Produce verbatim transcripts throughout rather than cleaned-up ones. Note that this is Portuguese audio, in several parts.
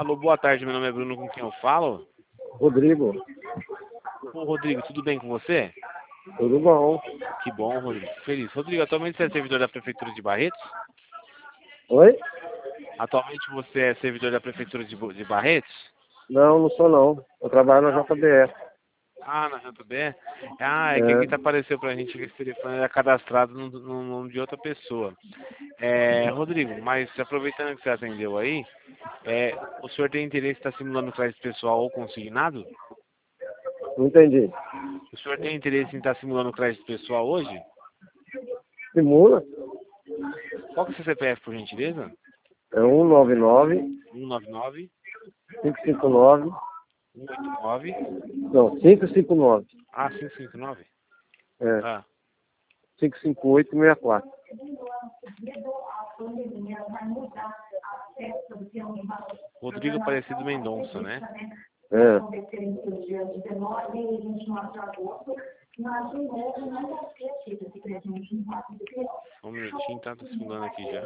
Alô, boa tarde, meu nome é Bruno, com quem eu falo? Rodrigo, Ô, Rodrigo, tudo bem com você? tudo bom? Que bom, Rodrigo. Feliz. Rodrigo, atualmente você é servidor da Prefeitura de Barretos? Oi? Atualmente você é servidor da Prefeitura de, Bo- de Barretos? Não, não sou não. Eu trabalho na Não? J B S. Ah, na J B? Ah, é que aqui É, tá apareceu pra gente que esse telefone era cadastrado no, no nome de outra pessoa. É, Rodrigo, mas aproveitando que você atendeu aí, é, o senhor tem interesse em estar simulando crédito pessoal ou consignado? não entendi. O senhor tem interesse em estar simulando crédito pessoal hoje? Simula? Qual que é o seu C P F, por gentileza? É um nove nove, um nove nove, cinco cinco nove. um oito nove, Não, cinco cinco nove. ah, cinco cinco nove? É, Ah, cinco cinco oito seis quatro. Rodrigo Aparecido Mendonça, né? É. Só um minutinho, tá? Tô simulando aqui já.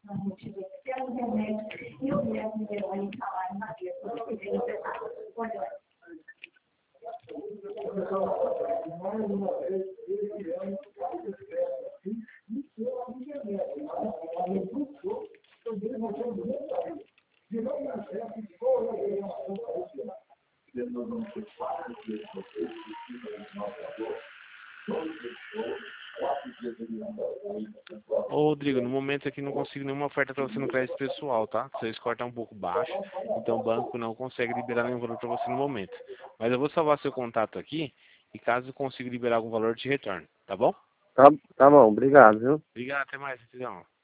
Ô, Rodrigo, no momento aqui não consigo nenhuma oferta para você no crédito pessoal, tá? Seu score tá um pouco baixo, então o banco não consegue liberar nenhum valor para você no momento. Mas eu vou salvar seu contato aqui e caso eu consiga liberar algum valor, eu te retorno, tá bom? Tá, tá bom, obrigado, viu? Obrigado, até mais, Cidão.